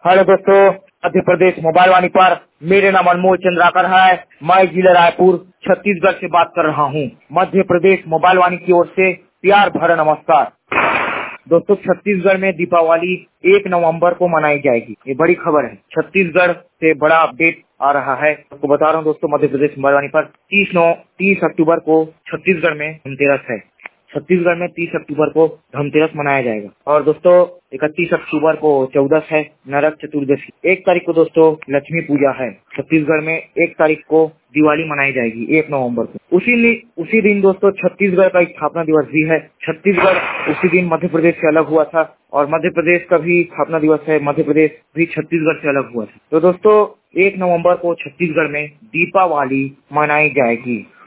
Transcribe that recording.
Hello दोस्तों, Madhya Pradesh mobile वाणी पर मेरे नाम अनमोल चंद्राकर है। मैं जिला रायपुर छत्तीसगढ़ से बात कर रहा हूँ। मध्य प्रदेश मोबाइल वाणी की ओर से प्यार भरा नमस्कार। दोस्तों, छत्तीसगढ़ में दीपावली 1 नवंबर को मनाई जाएगी। ये बड़ी खबर है। छत्तीसगढ़ से बड़ा अपडेट आ रहा है, आपको बता रहा हूँ दोस्तों। मध्य प्रदेश मोबाइल वाणी पर 30 अक्टूबर को छत्तीसगढ़ में धनतेरस है। छत्तीसगढ़ में 30 अक्टूबर को धनतेरस मनाया जाएगा। और दोस्तों 31 अक्टूबर को चौदस है, नरक चतुर्दशी। 1 तारीख को दोस्तों लक्ष्मी पूजा है। छत्तीसगढ़ में 1 तारीख को दिवाली मनाई जाएगी 1 नवंबर को। उसी दिन दोस्तों छत्तीसगढ़ का स्थापना दिवस भी है। छत्तीसगढ़ उसी दिन मध्य प्रदेश से अलग हुआ था और मध्य प्रदेश का भी स्थापना दिवस है। मध्य प्रदेश भी छत्तीसगढ़ से अलग हुआ था। तो दोस्तों 1 नवंबर को छत्तीसगढ़ में दीपावली मनाई जाएगी।